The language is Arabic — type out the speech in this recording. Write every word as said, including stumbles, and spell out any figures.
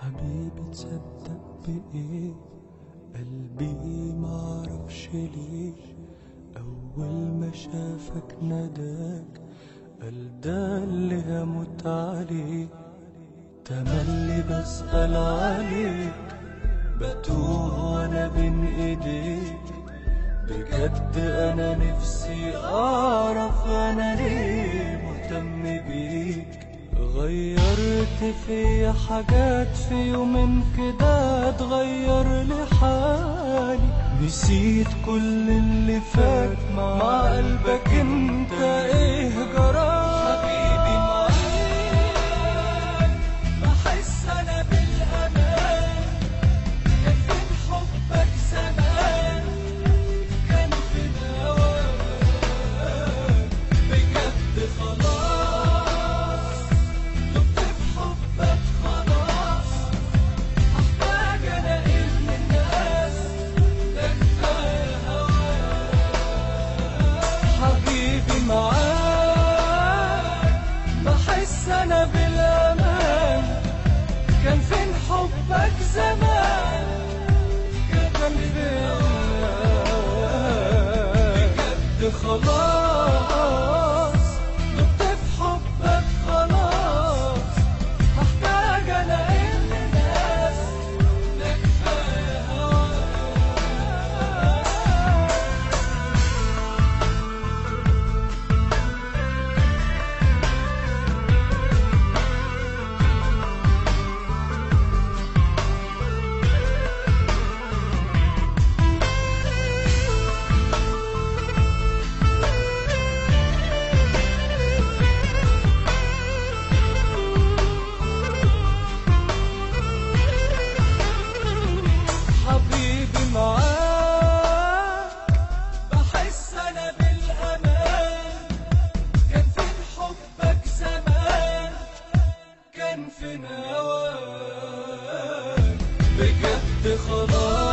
حبيبي تصدق بإيه؟ قلبي معرفش ليه أول ما شافك ناداك قال ده اللي هموت عليه. تملي بسأل عليك بتوه وانا بين ايديك، بجد انا نفسي اعرف انا ليه مهتم بيك. غيرت في حاجات في يومين كده اتغير لي حالي، نسيت كل اللي فات مع قلبك انت ايه جرى. حبيبي معاك بحس انا بالامان، كان فين حبك زمان كان فين هواك بجد خلاص دقت في حبك خلاص، هحتاج انا ايه من الناس ده كفايه هواك. حبيبي معاك بحس انا بالامان، كان فين حبك زمان كان فين بجد خلاص دقت في حبك خلاص، هحتاج انا ايه من الناس ده كفايه هواك. حبيبي معاك بحس انا بالامان، كان فين حبك زمان كان فين هواك بجد خلاص